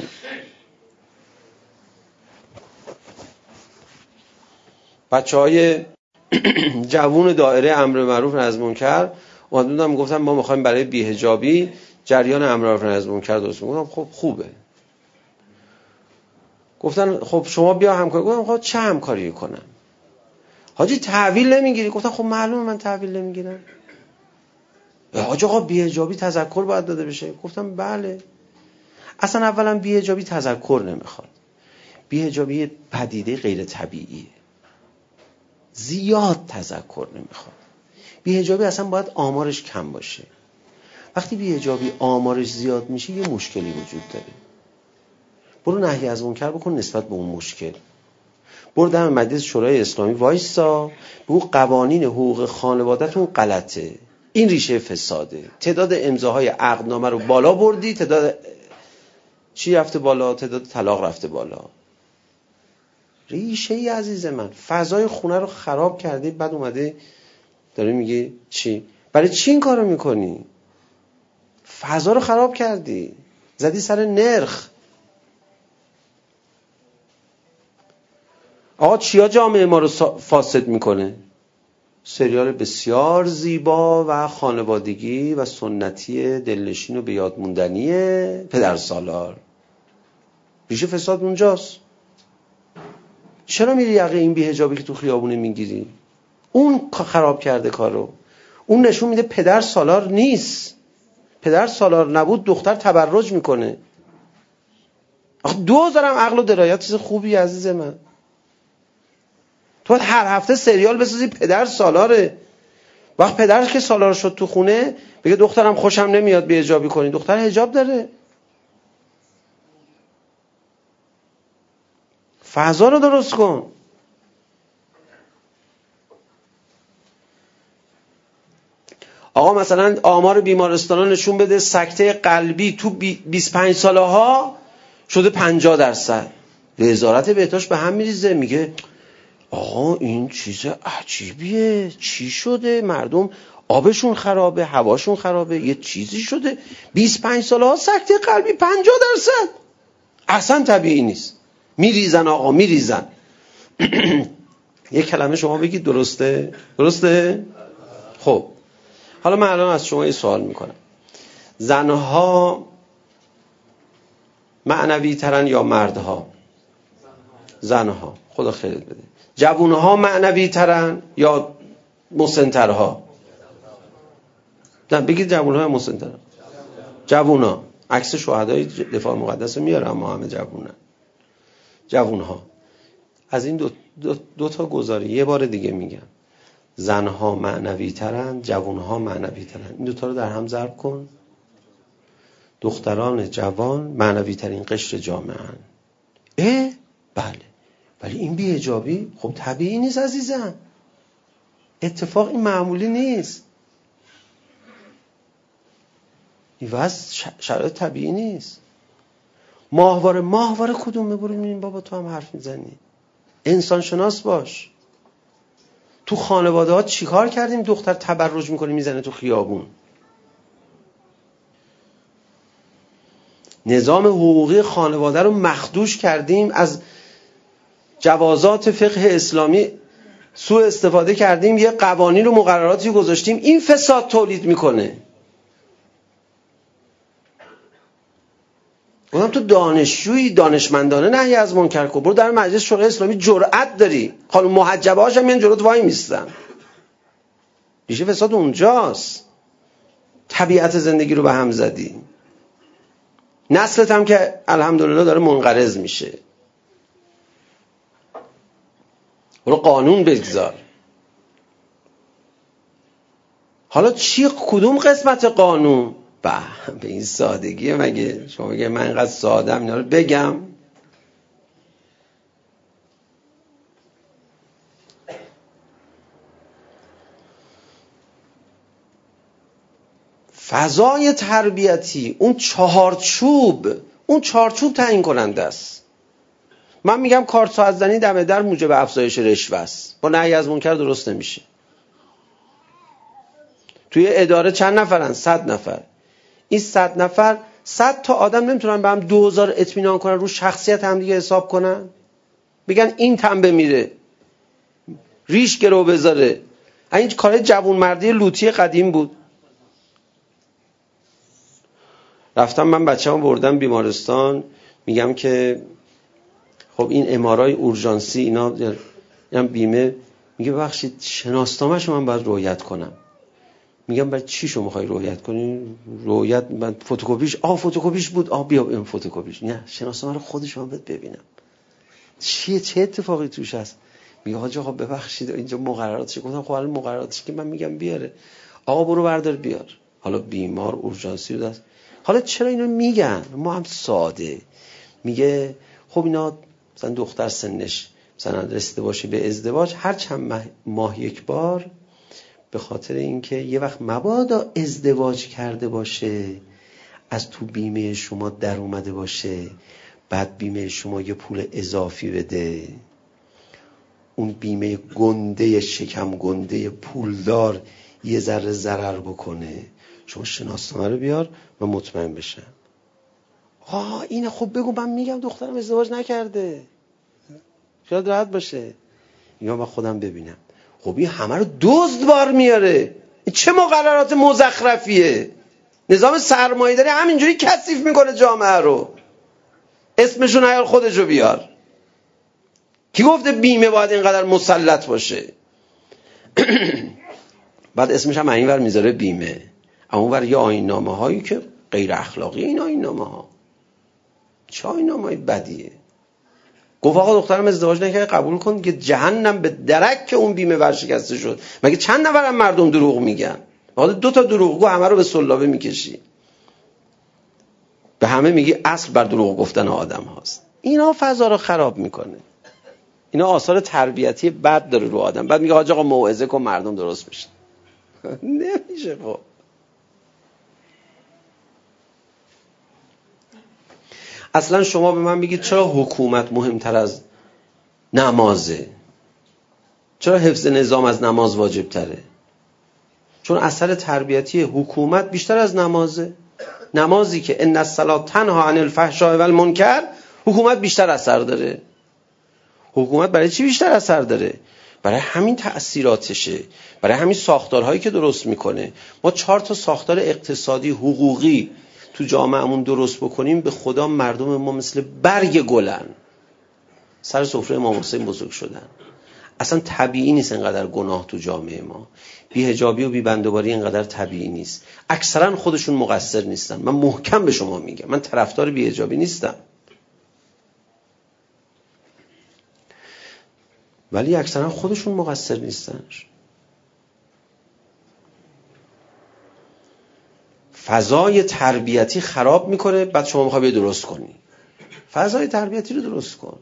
بچهای جوون دایره امر معروف نهی از منکر اومدن گفتن ما میخوایم برای بی‌حجابی جریان امر معروف نهی از منکر درست کنیم. خب خوبه. گفتن خب شما بیا همکاری. گفتم خب چه همکاری کنم؟ حاجی تحویل نمیگیری؟ گفتن خب معلومه من تحویل نمیگیرم. حاجی آقا بی‌حجابی تذکر باید داده بشه. گفتم بله. اصلا اولا بی‌حجابی تذکر نمیخواد. بی‌حجابی پدیده غیر طبیعیه، زیاد تذکر نمیخواد. بی‌حجابی اصلا باید آمارش کم باشه. وقتی بی‌حجابی آمارش زیاد میشه یه مشکلی وجود داره. برو نهی از منکر بکن نسبت به اون مشکل. برو در مجلس شورای اسلامی وایسا، بگو قوانین حقوق خانواده‌تون غلطه، این ریشه فساده. تعداد امضاهای عقدنامه رو بالا بردی، تعداد چی رفته بالا؟ تعداد طلاق رفته بالا. ریشه ای عزیز من، فضای خونه رو خراب کردی، بعد اومده داره میگه چی؟ برای چی این کارو میکنی؟ فضا رو خراب کردی، زدی سر نرخ. آقا چیا جامعه ما رو فاسد میکنه؟ سریال بسیار زیبا و خانوادگی و سنتی دلنشین و به یاد موندنی پدرسالار. ریشه فساد اونجاست. چرا میری یقه این بی‌حجابی که تو خیابونه میگیری؟ اون خراب کرده کارو. اون نشون میده پدر سالار نیست. پدر سالار نبود دختر تبرج میکنه. آخه 2000 عقل و درایت چیز خوبی عزیز من. تو هر هفته سریال بسازی پدر سالاره. وقت پدر که سالار شد تو خونه بگه دخترم خوشم نمیاد بی‌حجابی کنی. دختر حجاب داره. فضا رو درست کن. آقا مثلا آمار بیمارستانا نشون بده سکته قلبی تو 25 ساله ها شده 50%. وزارت بهداشت به هم میریزه، میگه آقا این چیز عجیبیه، چی شده؟ مردم آبشون خرابه، هواشون خرابه، یه چیزی شده. 25 ساله ها سکته قلبی 50%. اصلا طبیعی نیست. میریزن آقا میریزن. یک کلمه شما بگید درسته؟ درسته؟ خب حالا من الان از شما یه سوال میکنم. زنها معنوی ترن یا مردها؟ زنها. خدا خیرت بده. جوونها معنوی ترن یا مسن‌ترها؟ نه بگید جوونها یا مسن‌ترها؟ جوونها. عکس شهدای دفاع مقدس رو میارم، ما همه جوونن. جوونها. از این دو تا گزاره یه بار دیگه میگم. زنها معنوی ترن، جوانها معنوی ترن. این دوتا رو در هم ضرب کن. دختران جوان معنوی ترین قشر جامعه هن. بله. ولی این بی‌حجابی خب طبیعی نیست عزیزم. اتفاق این معمولی نیست. این وضع شرایط طبیعی نیست. ماهواره کدومه؟ برو ببین بابا، تو هم حرف میزنی. انسان شناس باش. تو خانواده ها چی کار کردیم دختر تبرج میکنه میزنه تو خیابون؟ نظام حقوقی خانواده رو مخدوش کردیم، از جوازات فقه اسلامی سوء استفاده کردیم، یه قوانین و مقرراتی گذاشتیم. این فساد تولید میکنه. گفتم تو دانشجویی، دانشمندانه نهی از منکر کن. برو در مجلس شورای اسلامی جرأت داری، خانم محجبه هاش هم میان جلوت وای میستن. ریشه فساد اونجاست. طبیعت زندگی رو به هم زدی. نسلت هم که الحمدلله داره منقرض میشه. برو قانون بگذار. حالا چی؟ کدوم قسمت قانون؟ به این سادگیه مگه؟ شما بگه من اینقدر سادم اینا رو بگم؟ فضای تربیتی، اون چارچوب تعیین کننده است. من میگم کارت ساعت زنی دم در موجب افزایش رشوه است. با نهی از منکر درست نمیشه. توی اداره چند نفرن؟ 100 نفر. این 100 نفر 100 تا آدم نمیتونن به هم 2000 اطمینان کنن، رو شخصیت هم دیگه حساب کنن، بگن این تنبه میره ریش گرو بذاره. این کار جوون مردی لوطی قدیم بود. رفتم من بچه‌مو بردم بیمارستان، میگم که خب این ام‌آرآی اورژانسی اینا بیمه، میگه ببخشید شناسنامه‌شو من باید رعایت کنم. میگم برای چی شما میخوای رعایت کنی؟ رعایت من فتوکپیش فتوکپیش بود، بیا این فتوکپیش. نه شناسنامه رو خودش من ببینم چه اتفاقی توش هست. میگه حاج آقا ببخشید اینجا مقرراتش. گفتم خب الان مقرراتش که من میگم بیاره. آقا برو بردار بیار. حالا بیمار اورژانسی رو دست. حالا چرا اینو میگن؟ ما هم ساده میگه خب اینا مثلا دختر سنش مثلا رسیده باشه به ازدواج، هر چند ماه یک بار، به خاطر اینکه یه وقت مبادا ازدواج کرده باشه از تو بیمه شما در اومده باشه، بعد بیمه شما یه پول اضافی بده، اون بیمه گنده شکم گنده پولدار یه ذره ضرر بکنه، شما شناسنامه رو بیار و مطمئن بشم. اینه. خب بگو من میگم دخترم ازدواج نکرده، شاید راحت باشه. یا من خودم ببینم. خب این همه رو دزد بار میاره، این چه مقررات مزخرفیه؟ نظام سرمایه‌داری همینجوری کثیف میکنه جامعه رو. اسمشو نیار، خودشو بیار. کی گفته بیمه باید اینقدر مسلط باشه؟ بعد اسمش هم اینور میذاره بیمه، اما اونور یه آیین‌نامه هایی که غیر اخلاقی. این آیین‌نامه ها چه آیین‌نامه های بدیه؟ گفت آقا دخترم ازدواج نکرده، قبول کن که جهنم به درک که اون بیمه ورشکسته شد. مگه چند نفرم مردم دروغ میگن؟ حالا 2 تا دروغگو همه رو به سلابه میکشی، به همه میگی اصل بر دروغ گفتن آدم هاست. اینا فضا رو خراب میکنه، اینا آثار تربیتی بد داره رو آدم. بعد میگه آقا موعظه کن مردم درست بشن. نمیشه. خب اصلا شما به من بگید چرا حکومت مهمتر از نمازه؟ چرا حفظ نظام از نماز واجب تره؟ چون اثر تربیتی حکومت بیشتر از نمازه. نمازی که ان الصلاة تنها عن الفحشاء و المنکر، حکومت بیشتر اثر داره. حکومت برای چی بیشتر اثر داره؟ برای همین تأثیراتشه، برای همین ساختارهایی که درست میکنه. ما 4 تا ساختار اقتصادی حقوقی تو جامعهمون درست بکنیم، به خدا مردم ما مثل برگ گلن، سر سفره امام حسین بزرگ شدن. اصلا طبیعی نیست اینقدر گناه تو جامعه ما. بی‌حجابی و بی‌بندوباری اینقدر طبیعی نیست. اکثرا خودشون مقصر نیستن. من محکم به شما میگم، من طرفدار بی‌حجابی نیستم، ولی اکثرا خودشون مقصر نیستن. فضای تربیتی خراب میکنه، بعد شما میخوای درست کنی. فضای تربیتی رو درست کن.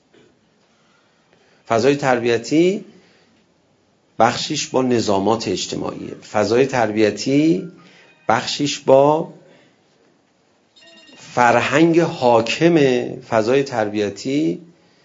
فضای تربیتی بخشیش با نظامات اجتماعیه، فضای تربیتی بخشیش با فرهنگ حاکمه، فضای تربیتی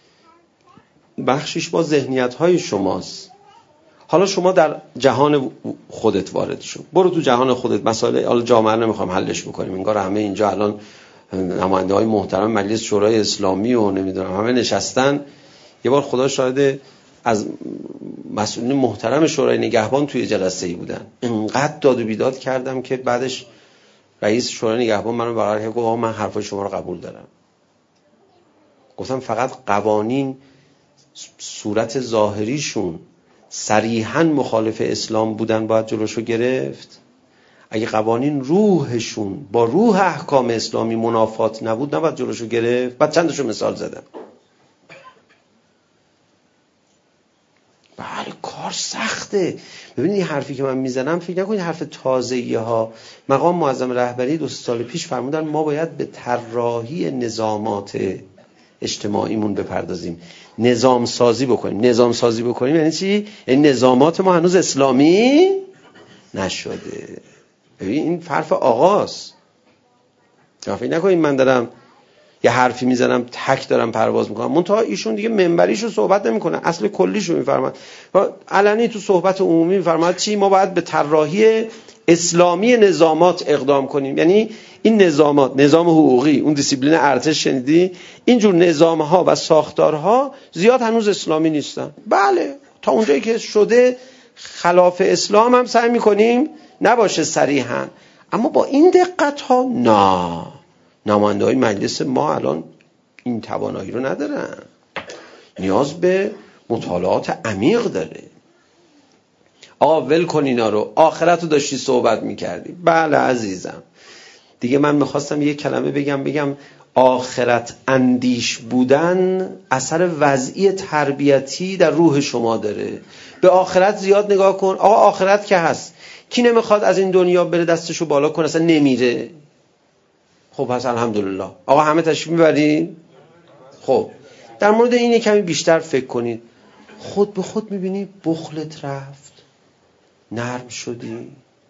بخشیش با ذهنیت‌های شماست. حالا شما در جهان خودت وارد شو، برو تو جهان خودت. مسائل حالا جامعه رو نمیخوام حلش بکنیم، انگار همه اینجا الان نماینده‌های محترم مجلس شورای اسلامی و نمیدونم همه نشستن. یه بار خدا شاهد، از مسئولین محترم شورای نگهبان توی جلسه‌ای بودن، انقدر داد و بیداد کردم که بعدش رئیس شورای نگهبان منو بغل کرد، گفت آقا من حرفای شما رو قبول دارم. گفتم فقط قوانین صورت ظاهریشون صریحاً مخالف اسلام بودن باید جلوشو گرفت. اگه قوانین روحشون با روح احکام اسلامی منافات نبود نباید جلوشو گرفت. بعد چندشو مثال زدم. بله کار سخته. ببینید این حرفی که من میزنم فکر نکنید حرف تازه‌ایه ها. مقام معظم رهبری 2 سال پیش فرمودن ما باید به طراحی نظامات اجتماعیمون بپردازیم، نظام سازی بکنیم. نظام سازی بکنیم یعنی چی؟ یعنی نظامات ما هنوز اسلامی نشده. ببین این حرف آغاز. فکر نکنید من دارم یه حرفی میزنم تک دارم پرواز میکنم. منتها ایشون دیگه منبریشو صحبت نمیکنه، اصل کلیشو میفرماد. علنی تو صحبت عمومی میفرماد چی؟ ما باید به طراحی اسلامی نظامات اقدام کنیم. یعنی این نظامات، نظام حقوقی، اون دیسیپلین ارتش شنیدی، اینجور نظامها و ساختارها زیاد هنوز اسلامی نیستن. بله تا اونجایی که شده خلاف اسلام هم سعی میکنیم نباشه صریحاً، اما با این دقت ها نه. نماینده های مجلس ما الان این توانایی رو ندارن، نیاز به مطالعات عمیق داره. آقا ول کن اینا رو، آخرت رو داشتی صحبت میکردی. بله عزیزم، دیگه من میخواستم یک کلمه بگم آخرت اندیش بودن اثر وضعی تربیتی در روح شما داره. به آخرت زیاد نگاه کن. آقا آخرت که هست، کی نمیخواد از این دنیا بره دستشو بالا کنه اصلا نمیره؟ خب پس الحمدلله. آقا همه تشریف میبرین؟ خب در مورد این کمی بیشتر فکر کنید. خود به خود میبینی بخلت رفت، نرم شدی.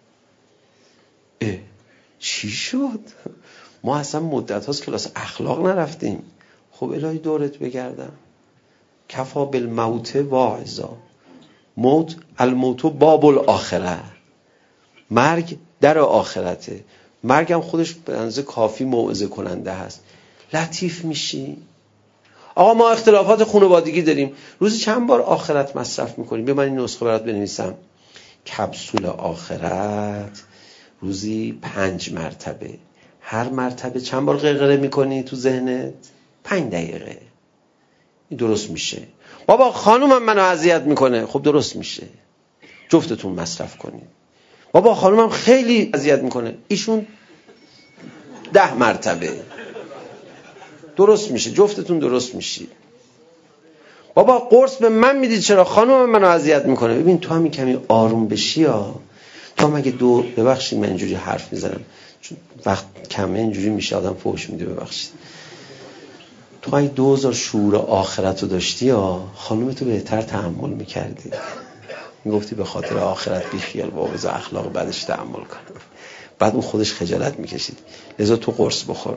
چی شد؟ ما اصلا مدت هاست کلاس اخلاق نرفتیم. خب الهی دورت بگردم. کفا بالموت واعظا. موت، الموت باب الاخره. مرگ در آخرته. مرگ هم خودش به اندازه کافی موعظه کننده هست. لطیف میشی. آقا ما اختلافات خانوادگی داریم، روزی چند بار آخرت مصرف میکنیم؟ بیا من این نسخه برات بنویسم. کپسول آخرت روزی 5 مرتبه. هر مرتبه چند بار غرغره میکنی تو ذهنت؟ 5 دقیقه. این درست میشه. بابا خانومم منو اذیت میکنه. خب درست میشه، جفتتون مصرف کنید. بابا خانومم خیلی اذیت میکنه. ایشون 10 مرتبه. درست میشه، جفتتون درست میشید. بابا قرص به من میدید چرا؟ خانومم منو اذیت میکنه. ببین تو هم کمی آروم بشی ها. تو هم اگه ببخشید من اینجوری حرف میزنم چون وقت کمه اینجوری میشه آدم فحش میده، ببخشید. تو اگه 2000 شعور آخرت رو داشتی ها، خانومتو بهتر تحمل میکردی. میگفتی به خاطر آخرت بی خیال بابا بذار اخلاق بعدش تحمل کنم. بعد اون خودش خجالت میکشید. لذا تو قرص بخور.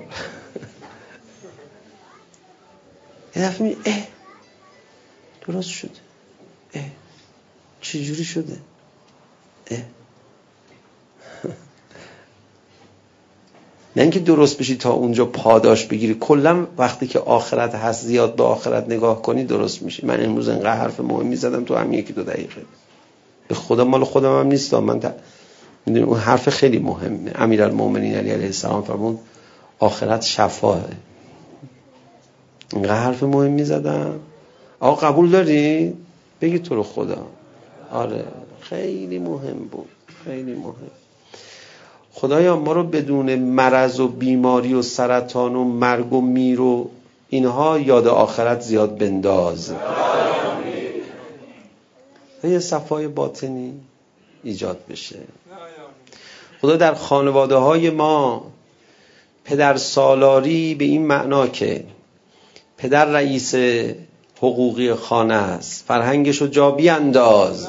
یه دفعه می درست شده. چه جوری شده؟ نه اینکه درست بشی تا اونجا پاداش بگیری. کلا وقتی که آخرت هست زیاد به آخرت نگاه کنی درست میشی. من امروز اینقدر حرف مهمی زدم تو هم 1-2 دقیقه. به خدا مال خودم هم نیست. من میدونی اون حرف خیلی مهمه. امیرالمومنین علی علیه السلام فرمود آخرت شفاعه. اینقدر حرف مهمی زدم. آقا قبول داری؟ بگی تو رو خدا. آره خیلی مهم بود، خیلی مهم. خدایا ما رو بدون مرض و بیماری و سرطان و مرگ و میر و اینها یاد آخرت زیاد بنداز. یه صفای باطنی ایجاد بشه. خدا در خانواده های ما پدر سالاری به این معنا که پدر رئیس حقوقی خانه است، فرهنگش رو جا بیانداز.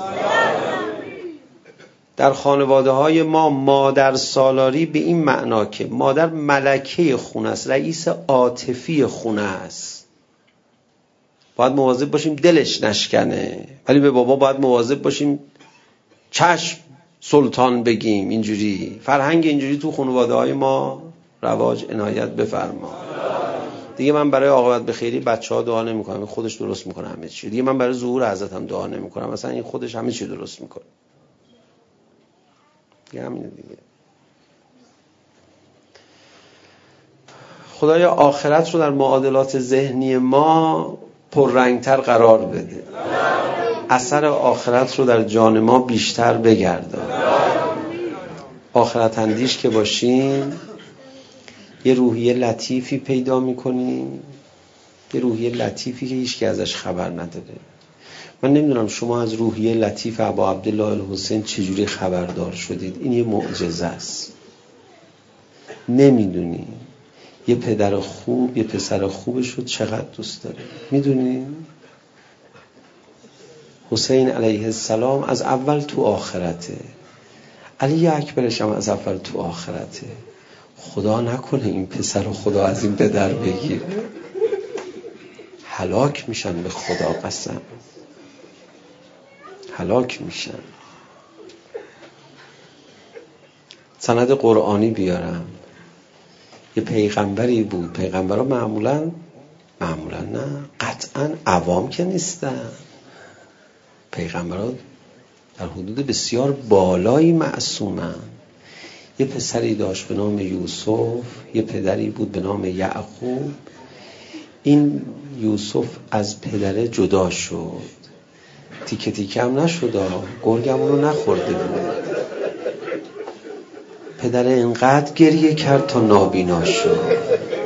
در خانواده های ما مادر سالاری به این معنا که مادر ملکه خونه است، رئیس عاطفی خونه است. باید مواظب باشیم دلش نشکنه، ولی به بابا باید مواظب باشیم چشم سلطان بگیم. اینجوری فرهنگ اینجوری تو خانواده های ما رواج عنایت بفرما. دیگه من برای عاقبت به خیری بچه‌ها دعا نمی‌کنم، خودش درست می‌کنه همه چی. دیگه من برای ظهور حضرتم دعا نمی‌کنم، مثلا این خودش همه چی درست می‌کنه. دیگه همینه دیگه. خدایا آخرت رو در معادلات ذهنی ما پررنگتر قرار بده. اثر آخرت رو در جان ما بیشتر بگردان. آخرت اندیش که باشیم یه روحیه لطیفی پیدا میکنیم، یه روحیه لطیفی که هیچ کی ازش خبر نداره. من نمیدونم شما از روحیه لطیف ابا عبدالله الحسین چجوری خبردار شدید. این یه معجزه است. نمیدونی یه پدر خوب یه پسر خوبش رو چقدر دوست داره. میدونی حسین علیه السلام از اول تو آخرته، علی اکبرش هم از اول تو آخرته. خدا نکنه این پسر رو خدا از این پدر بگیر، هلاک میشن. به خدا قسم هلاک میشن. سند قرآنی بیارم. یه پیغمبری بود. پیغمبرها معمولا نه قطعا عوام که نیستن. پیغمبرها در حدود بسیار بالایی معصومن. یه پسری داشت به نام یوسف، یه پدری بود به نام یعقوب. این یوسف از پدره جدا شد، تیکه تیکه هم نشد، گرگم رو نخورده بود. پدر اینقدر گریه کرد تا نابینا شد.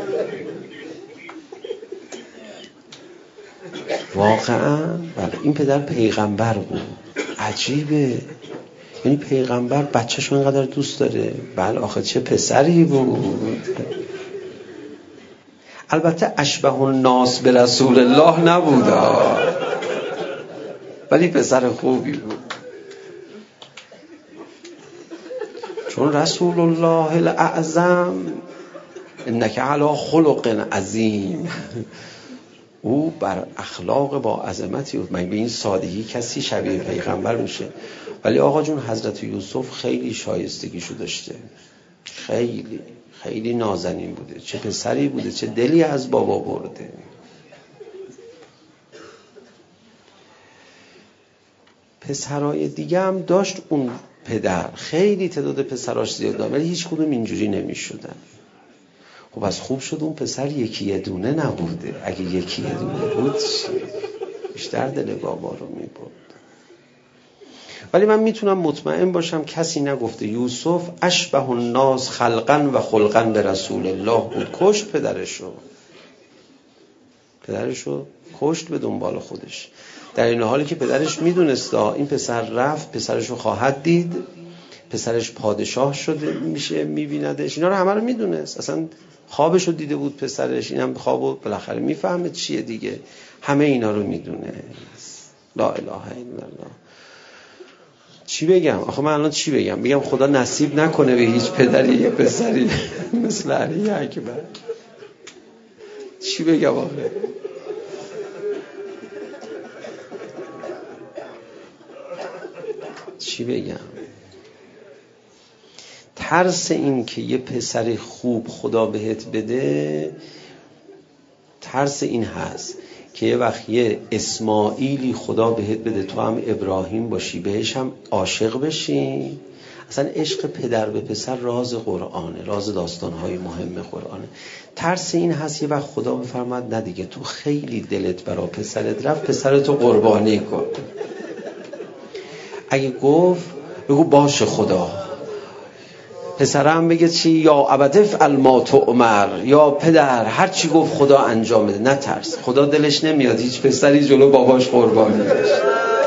واقعا بله این پدر پیغمبر بود. عجیبه، یعنی پیغمبر بچه‌شو اینقدر دوست داره. بله آخه چه پسری بود. البته اشبه الناس به رسول الله نبود، ولی پسر خوبی بود، چون رسول الله الاعظم انک علی خلق عظیم، او بر اخلاق با عظمتی بود. من به این سادگی کسی شبیه پیغمبر میشه؟ ولی آقا جون حضرت یوسف خیلی شایستگیشو داشته، خیلی خیلی نازنین بوده، چه پسری بوده، چه دلی از بابا برده. پسرای دیگه هم داشت اون پدر، خیلی تعداد پسراش زیاد داشت، ولی هیچ کدوم اینجوری نمیشدن. خب از خوب شد اون پسر یکی یه دونه نبوده، اگه یکی یه دونه بود بیشتر دل بابا رو میبرد. ولی من میتونم مطمئن باشم کسی نگفته یوسف اشبه الناس خلقا و خلقا به رسول الله بود. کشت پدرشو کشت به دنبال خودش، در این حالی که پدرش میدونست این پسر رفت پسرشو خواهد دید، پسرش پادشاه شده میشه، میبیندش، اینا رو همه رو میدونست، اصلا خوابشو دیده بود پسرش، اینم خوابو بالاخره میفهمه چیه دیگه، همه اینا رو میدونست. لا اله الا الله. چی بگم؟ آخه من الان چی بگم خدا نصیب نکنه به هیچ پدری یه پسری مثل علی اکبر. چی بگم آخه؟ چی بگم؟ ترس این که یه پسر خوب خدا بهت بده، ترس این هست که یه وقت یه اسماعیلی خدا بهت بده تو هم ابراهیم باشی، بهش هم عاشق بشی. اصلا عشق پدر به پسر راز قرآنه، راز داستانهای مهم قرآنه. ترس این هست یه وقت خدا بفرماد نه دیگه تو خیلی دلت برا پسرت رفت، پسرتو قربانی کن. اگه گفت بگو باشه خدا، پسرم بگه چی؟ یا ابدف ما تؤمر، یا پدر هر چی گفت خدا انجام بده. نترس، خدا دلش نمیاد هیچ پسری جلو باباش قربانی بشه.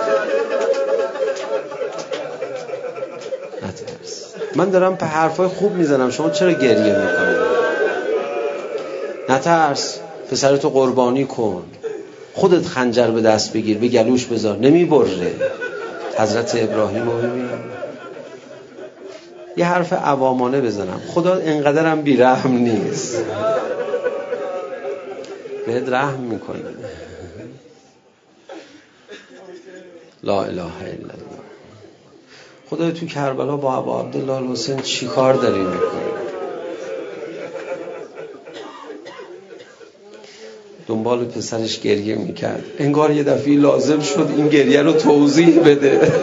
نترس. من دارم به حرفای خوب میزنم، شما چرا گریه میکنید؟ نترس، پسرتو قربانی کن، خودت خنجر به دست بگیر به گلوش بذار، نمیبره. حضرت ابراهیم رو ببین. یه حرف عوامانه بزنم، خدا انقدرم بی رحم نیست، بهت رحم میکنه. لا اله الا الله. خدا تو کربلا با ابا عبدالله الحسین چی کار داری میکنه؟ دنبال پسرش گریه میکرد، انگار یه دفعه لازم شد این گریه رو توضیح بده.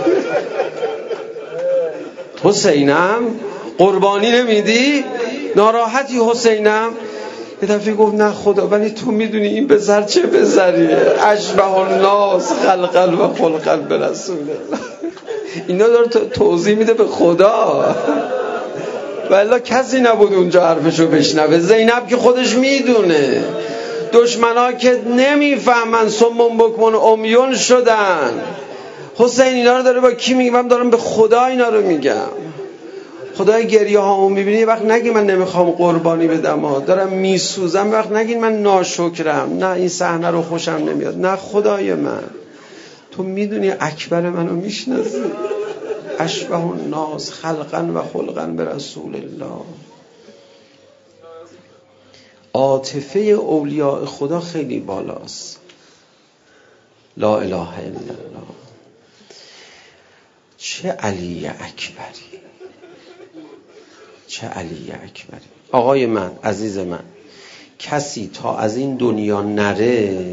حسینم قربانی نمیدی؟ ناراحتی حسینم؟ یه دفعه گفت نه خدا، ولی تو میدونی این پسر چه پسریه، اشبه الناس خلقا و خلقا به رسول الله. اینا داره توضیح میده به خدا، والله کسی نبود اونجا حرفشو بشنوه. زینب که خودش میدونه، دشمنا که نمیفهمن، سمون بکمون امیون شدن. حسین اینا رو داره با کی میگه؟ من دارم به خدا اینا رو میگم. خدای گریه هامو میبینی، وقت نگی من نمیخوام قربانی بدم، دارم میسوزم، وقت نگین من ناشکرم، نه این صحنه رو خوشم نمیاد، نه خدای من تو میدونی اکبر منو میشناسی. اشبه الناس خلقا و خلقا به رسول الله. عاطفه اولیاء خدا خیلی بالاست. لا اله الا الله. چه علی اکبری، چه علی اکبری. آقای من، عزیز من، کسی تا از این دنیا نره،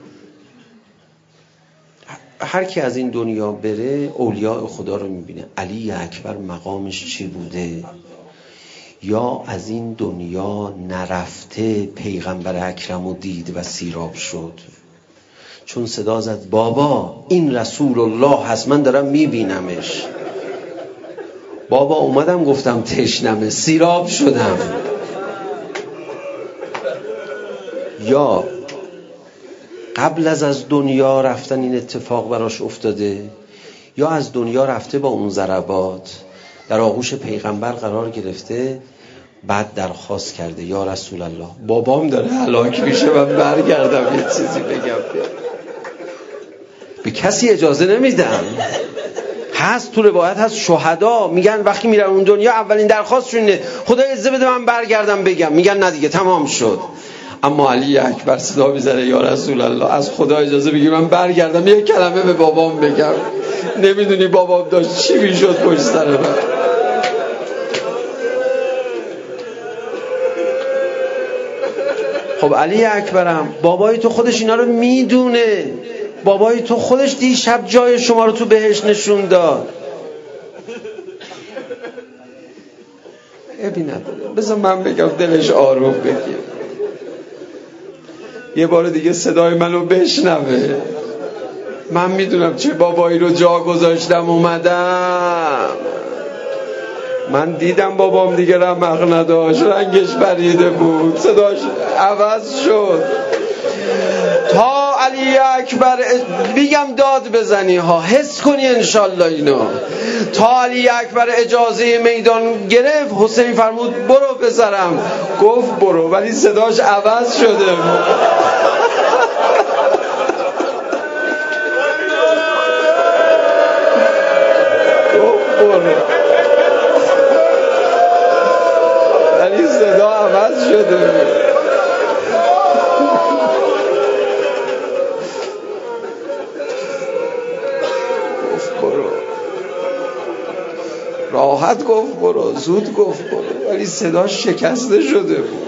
هر کی از این دنیا بره اولیاء خدا رو میبینه. علی اکبر مقامش چی بوده؟ یا از این دنیا نرفته پیغمبر اکرم رو دید و سیراب شد، چون صدا زد بابا این رسول الله هست، من دارم میبینمش. بابا اومدم گفتم تشنمه، سیراب شدم. یا قبل از دنیا رفتن این اتفاق براش افتاده، یا از دنیا رفته با اون ضربات در آغوش پیغمبر قرار گرفته، بعد درخواست کرده یا رسول الله بابام داره هلاک میشه، من برگردم یه چیزی بگم. به کسی اجازه نمیدم. هست تو روایت هست شهدا میگن وقتی میرن اون دنیا اولین درخواستشون اینه خدا اجازه بده من برگردم بگم. میگن نه دیگه تمام شد. اما علی اکبر صدا میزنه یا رسول الله از خدا اجازه بگیر من برگردم یه کلمه به بابام بگم. نمیدونی بابام داشت چی میشد پشت سر من. خب علی اکبرم بابای تو خودش اینا رو میدونه. بابای تو خودش دیشب جای شما رو تو بهشت نشون داد. ابی نداره بذار من بگم دلش آروم بگیر. یه بار دیگه صدای منو بشنوه. من میدونم چه بابایی رو جا گذاشتم اومدم. من دیدم بابام دیگه رمق نداشت، رنگش پریده بود، صداش عوض شد. تا علی اکبر میگم داد بزنی ها، حس کنی انشالله اینو. تا علی اکبر اجازه میدان گرفت حسین فرمود برو پسرم. گفت برو ولی صداش عوض شده. گفت برو ولی صدا عوض شده. راحت گفت برو، زود گفت برو ولی صداش شکسته شده بود.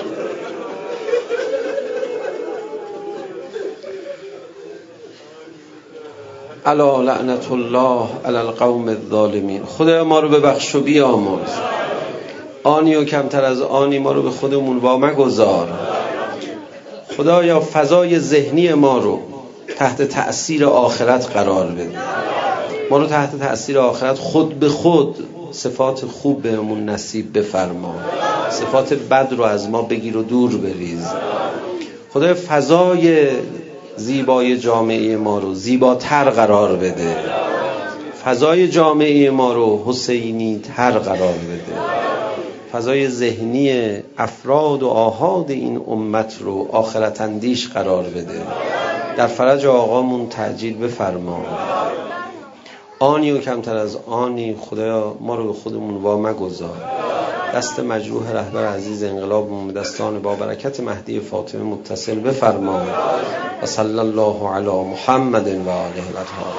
الا لعنت الله علی القوم الظالمین. خدا ما رو ببخش و بیامرز. آنی و کمتر از آنی ما رو به خودمون وا مگذار. خدایا فضای ذهنی ما رو تحت تأثیر آخرت قرار بده. ما رو تحت تأثیر آخرت خود به خود صفات خوب بهمون نصیب بفرما. صفات بد رو از ما بگیر و دور بریز. خدای فضای زیبای جامعه ما رو زیباتر قرار بده. فضای جامعه ما رو حسینی تر قرار بده. فضای ذهنی افراد و آحاد این امت رو آخرت اندیش قرار بده. در فرج آقامون تعجیل بفرما. آنی و کمتر از آنی خدایا ما رو به خودمون وا مگذار. دست مجروح رهبر عزیز انقلابمون به دستان با برکت مهدی فاطمه متصل بفرما. و صلی الله علی محمد و آله الاطهار.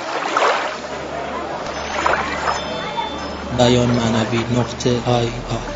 بیان معنوی .ir